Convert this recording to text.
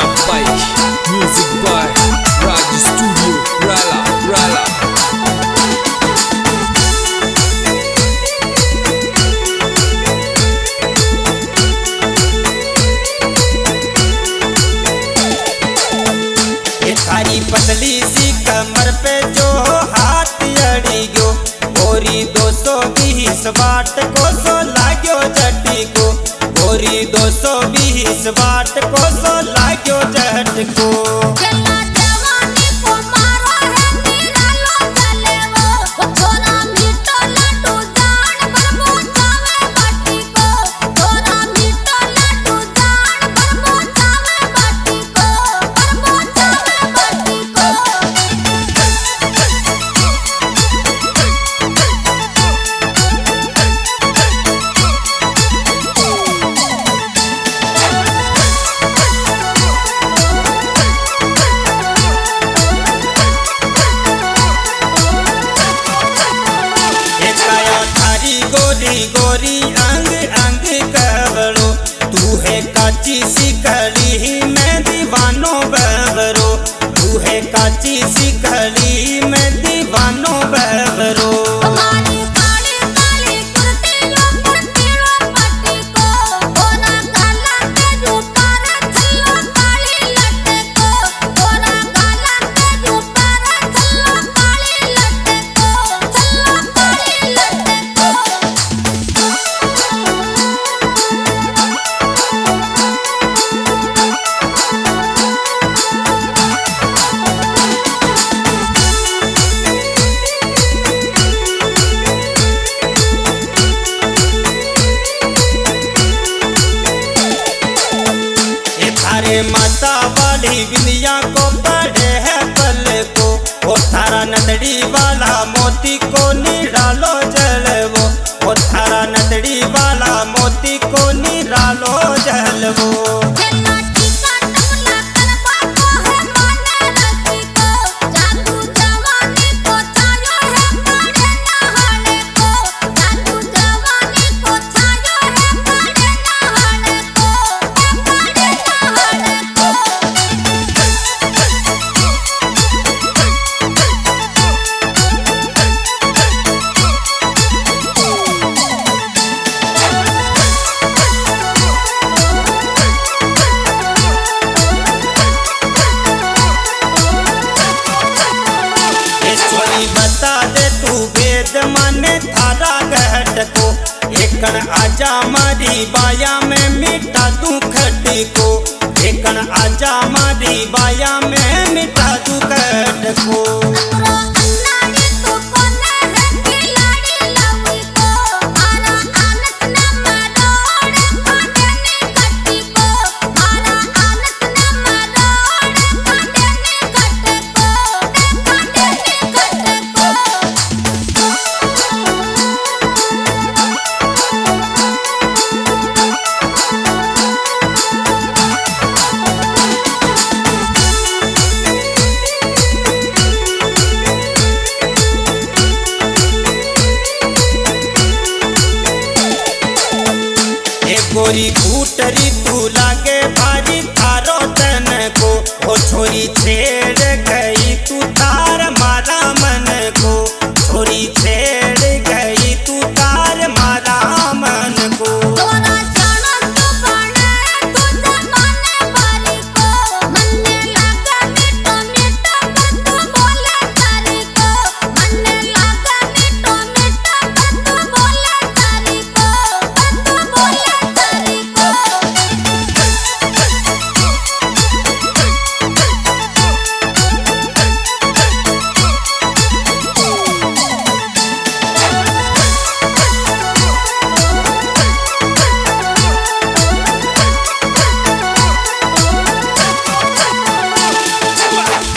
Pai, music by Raj Studio, Rala, Rala. ये थारी पतली सी कमर पे जो हाथ अड़ी गयो, गोरी 220 वाट को सो लाग्यो जटी को, गोरी 220 वाट को सो लाग्यो जट को। गोरी गोरी अंग अंग कवरो, तू है काची सी कली में दीवानो बहरो, तू है काची सी कली में दीवानो बहरो। थारे माता वाली बिंदिया को पढ़े है पल को, वो थारा नदड़ी वाला मोती को निरालो जलवो, वो थारा नदड़ी वाला मोती को निरालो जलवो। बता दे तू वेद माने थारा गहट को, एकन आजा मारी बाया में मिटा तू खटी को, एकन आजा मारी बाया में मिटा तू खट को। गोरी फूटरी तू लागे